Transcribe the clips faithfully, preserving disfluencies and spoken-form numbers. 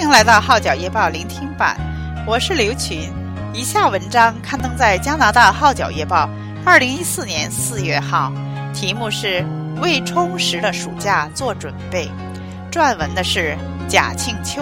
迎来到号角夜报聆听版，我是刘群。以下文章刊登在加拿大号角夜报二零一四年四月号，题目是为充实的暑假做准备，撰文的是贾庆秋。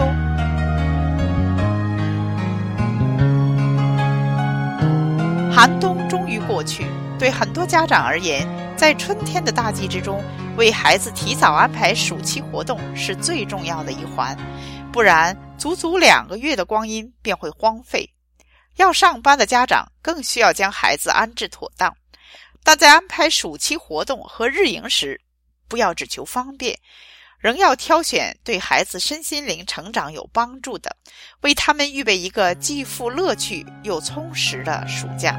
寒冬终于过去，对很多家长而言，在春天的大季之中，为孩子提早安排暑期活动是最重要的一环，不然足足两个月的光阴便会荒废。要上班的家长更需要将孩子安置妥当，但在安排暑期活动和日营时，不要只求方便，仍要挑选对孩子身心灵成长有帮助的，为他们预备一个既富乐趣又充实的暑假。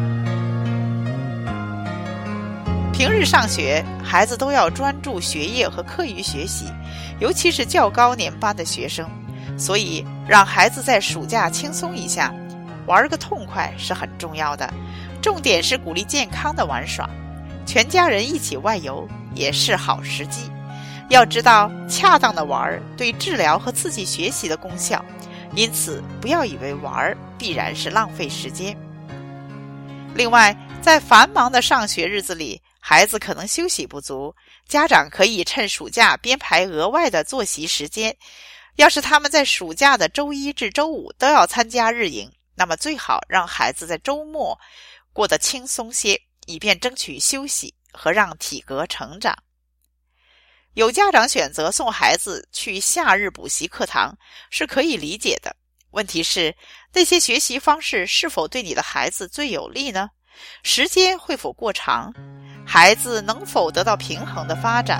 平日上学，孩子都要专注学业和课余学习，尤其是较高年班的学生，所以让孩子在暑假轻松一下，玩个痛快是很重要的。重点是鼓励健康的玩耍，全家人一起外游也是好时机。要知道，恰当的玩对治疗和刺激学习的功效，因此不要以为玩必然是浪费时间。另外，在繁忙的上学日子里，孩子可能休息不足，家长可以趁暑假编排额外的作息时间。要是他们在暑假的周一至周五都要参加日营，那么最好让孩子在周末过得轻松些，以便争取休息和让体格成长。有家长选择送孩子去夏日补习课堂是可以理解的，问题是那些学习方式是否对你的孩子最有利呢？时间会否过长？孩子能否得到平衡的发展？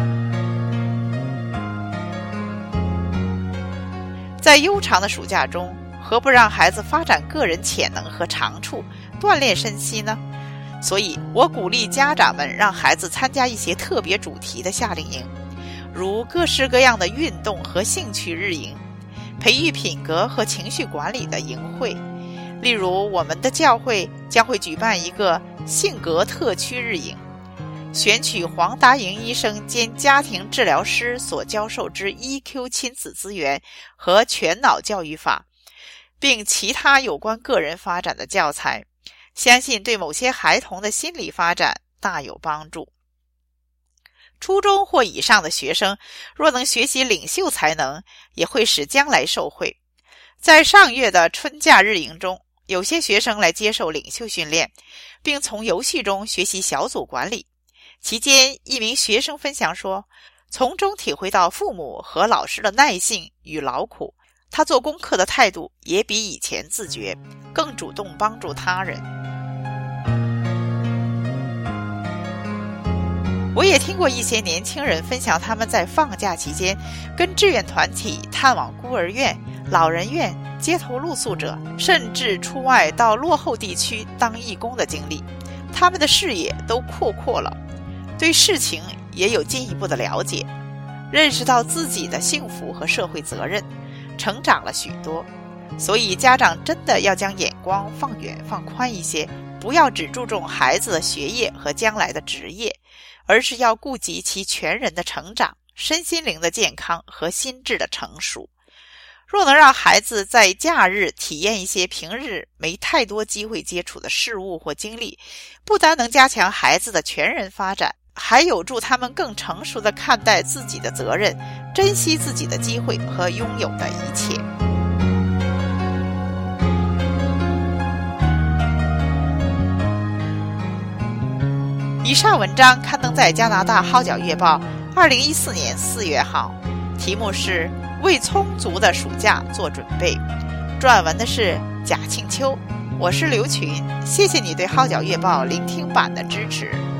在悠长的暑假中，何不让孩子发展个人潜能和长处，锻炼身心呢？所以我鼓励家长们让孩子参加一些特别主题的夏令营，如各式各样的运动和兴趣日营，培育品格和情绪管理的营会。例如，我们的教会将会举办一个性格特区日营，选取黄达营医生兼家庭治疗师所教授之 E Q 亲子资源和全脑教育法，并其他有关个人发展的教材，相信对某些孩童的心理发展大有帮助。初中或以上的学生若能学习领袖才能，也会使将来受惠。在上月的春假日营中，有些学生来接受领袖训练，并从游戏中学习小组管理。期间，一名学生分享说，从中体会到父母和老师的耐性与劳苦，他做功课的态度也比以前自觉，更主动帮助他人。我也听过一些年轻人分享他们在放假期间跟志愿团体探望孤儿院、老人院、街头露宿者，甚至出外到落后地区当义工的经历。他们的视野都扩阔了，对事情也有进一步的了解，认识到自己的幸福和社会责任，成长了许多。所以家长真的要将眼光放远放宽一些，不要只注重孩子的学业和将来的职业，而是要顾及其全人的成长、身心灵的健康和心智的成熟。若能让孩子在假日体验一些平日没太多机会接触的事物或经历，不单能加强孩子的全人发展，还有助他们更成熟地看待自己的责任，珍惜自己的机会和拥有的一切。以上文章刊登在加拿大号角月报二零一四年四月号，题目是为充足的暑假做准备，撰文的是贾庆秋。我是刘群，谢谢你对号角月报聆听版的支持。